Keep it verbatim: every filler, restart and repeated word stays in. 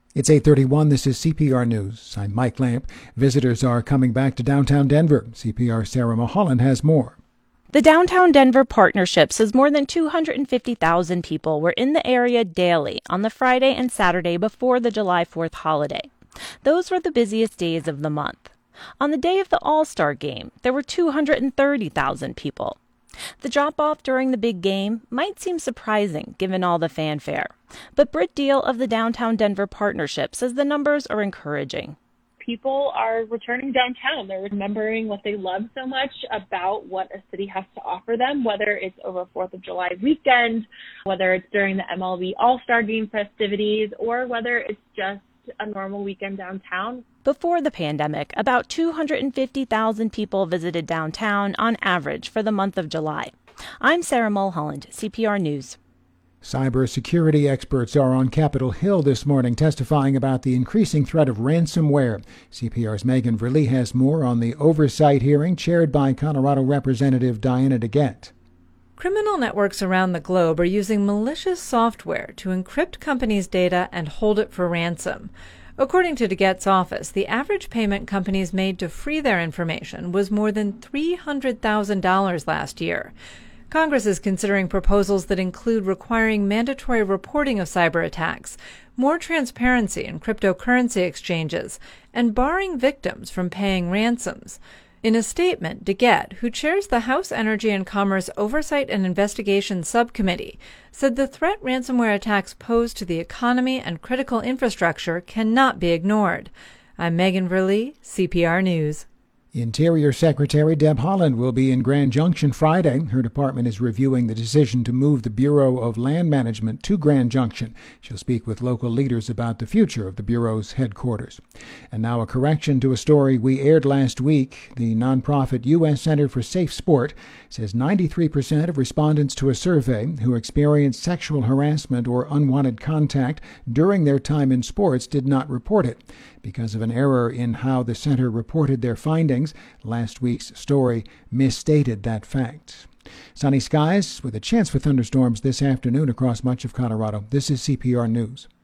It's eight thirty-one. This is C P R News. I'm Mike Lamp. Visitors are coming back to downtown Denver. C P R's Sarah Mulholland has more. The Downtown Denver Partnership says more than two hundred fifty thousand people were in the area daily on the Friday and Saturday before the July fourth holiday. Those were the busiest days of the month. On the day of the All-Star Game, there were two hundred thirty thousand people. The drop-off during the big game might seem surprising given all the fanfare, but Britt Deal of the Downtown Denver Partnership says the numbers are encouraging. People are returning downtown. They're remembering what they love so much about what a city has to offer them, whether it's over fourth of July weekend, whether it's during the M L B All-Star Game festivities, or whether it's just a normal weekend downtown. Before the pandemic, about two hundred fifty thousand people visited downtown on average for the month of July. I'm Sarah Mulholland, C P R News. Cybersecurity experts are on Capitol Hill this morning testifying about the increasing threat of ransomware. C P R's Megan Verlee has more on the oversight hearing chaired by Colorado Representative Diana DeGette. Criminal networks around the globe are using malicious software to encrypt companies' data and hold it for ransom. According to DeGette's office, the average payment companies made to free their information was more than three hundred thousand dollars last year. Congress is considering proposals that include requiring mandatory reporting of cyber attacks, more transparency in cryptocurrency exchanges, and barring victims from paying ransoms. In a statement, DeGette, who chairs the House Energy and Commerce Oversight and Investigation Subcommittee, said the threat ransomware attacks pose to the economy and critical infrastructure cannot be ignored. I'm Megan Verlee, C P R News. Interior Secretary Deb Haaland will be in Grand Junction Friday. Her department is reviewing the decision to move the Bureau of Land Management to Grand Junction. She'll speak with local leaders about the future of the Bureau's headquarters. And now a correction to a story we aired last week. The nonprofit U S Center for Safe Sport says ninety-three percent of respondents to a survey who experienced sexual harassment or unwanted contact during their time in sports did not report it. Because of an error in how the center reported their findings, last week's story misstated that fact. Sunny skies with a chance for thunderstorms this afternoon across much of Colorado. This is C P R News.